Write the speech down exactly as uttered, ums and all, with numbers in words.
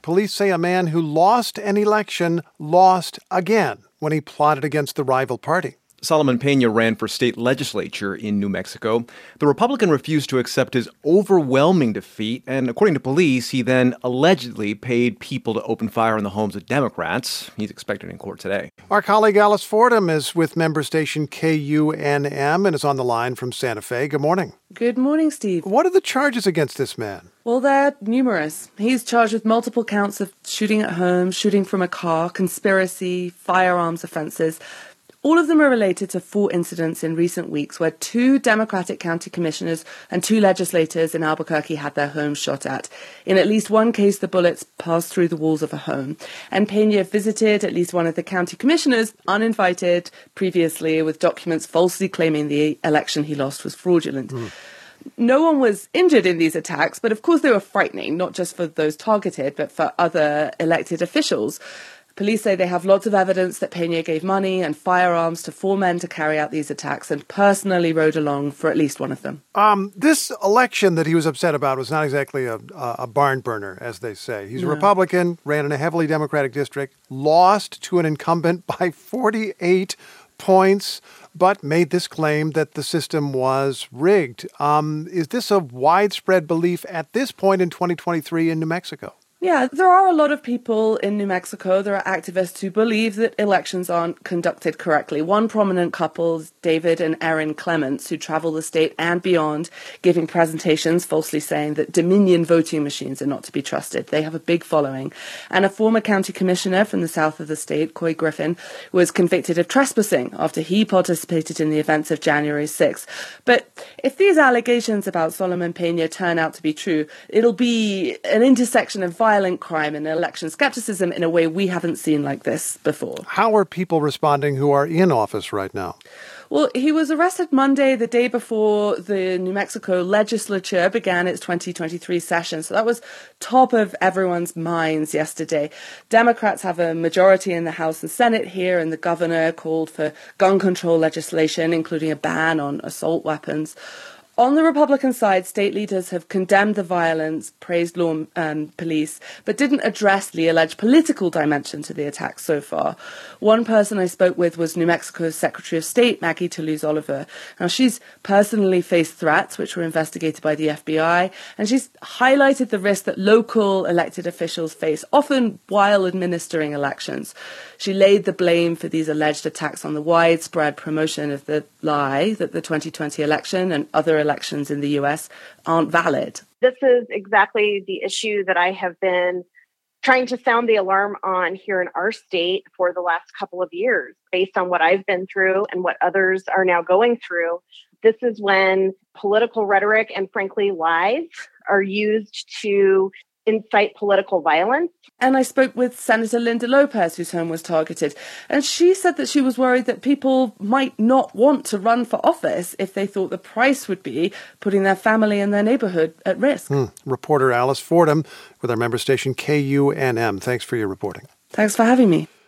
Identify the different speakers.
Speaker 1: Police say a man who lost an election lost again when he plotted against the rival party.
Speaker 2: Solomon Peña ran for state legislature in New Mexico. The Republican refused to accept his overwhelming defeat, and according to police, he then allegedly paid people to open fire on the homes of Democrats. He's expected in court today.
Speaker 1: Our colleague Alice Fordham is with member station K U N M and is on the line from Santa Fe. Good morning.
Speaker 3: Good morning, Steve.
Speaker 1: What are the charges against this man?
Speaker 3: Well, they're numerous. He's charged with multiple counts of shooting at home, shooting from a car, conspiracy, firearms offenses. All of them are related to four incidents in recent weeks where two Democratic county commissioners and two legislators in Albuquerque had their homes shot at. In at least one case, the bullets passed through the walls of a home. And Peña visited at least one of the county commissioners uninvited previously with documents falsely claiming the election he lost was fraudulent. Mm. No one was injured in these attacks, but of course they were frightening, not just for those targeted, but for other elected officials. Police say they have lots of evidence that Peña gave money and firearms to four men to carry out these attacks and personally rode along for at least one of them.
Speaker 1: Um, this election that he was upset about was not exactly a, a barn burner, as they say. He's a
Speaker 3: No.
Speaker 1: Republican, ran in a heavily Democratic district, lost to an incumbent by forty-eight points, but made this claim that the system was rigged. Um, is this a widespread belief at this point in twenty twenty-three in New Mexico?
Speaker 3: Yeah, there are a lot of people in New Mexico, there are activists who believe that elections aren't conducted correctly. One prominent couple is David and Erin Clements, who travel the state and beyond, giving presentations falsely saying that Dominion voting machines are not to be trusted. They have a big following. And a former county commissioner from the south of the state, Coy Griffin, was convicted of trespassing after he participated in the events of January sixth. But if these allegations about Solomon Peña turn out to be true, it'll be an intersection of violence violent crime and election skepticism in a way we haven't seen like this before.
Speaker 1: How are people responding who are in office right now?
Speaker 3: Well, he was arrested Monday, the day before the New Mexico legislature began its twenty twenty-three session. So that was top of everyone's minds yesterday. Democrats have a majority in the House and Senate here, and the governor called for gun control legislation, including a ban on assault weapons. On the Republican side, state leaders have condemned the violence, praised law um, police, but didn't address the alleged political dimension to the attacks so far. One person I spoke with was New Mexico's Secretary of State, Maggie Toulouse Oliver. Now, she's personally faced threats, which were investigated by the F B I, and she's highlighted the risk that local elected officials face, often while administering elections. She laid the blame for these alleged attacks on the widespread promotion of the lie that the twenty twenty election and other elections in the U S aren't valid.
Speaker 4: This is exactly the issue that I have been trying to sound the alarm on here in our state for the last couple of years, based on what I've been through and what others are now going through. This is when political rhetoric and, frankly, lies are used to incite political violence.
Speaker 3: And I spoke with Senator Linda Lopez, whose home was targeted, and she said that she was worried that people might not want to run for office if they thought the price would be putting their family and their neighborhood at risk.
Speaker 1: Hmm. Reporter Alice Fordham with our member station K U N M. Thanks for your reporting.
Speaker 3: Thanks for having me.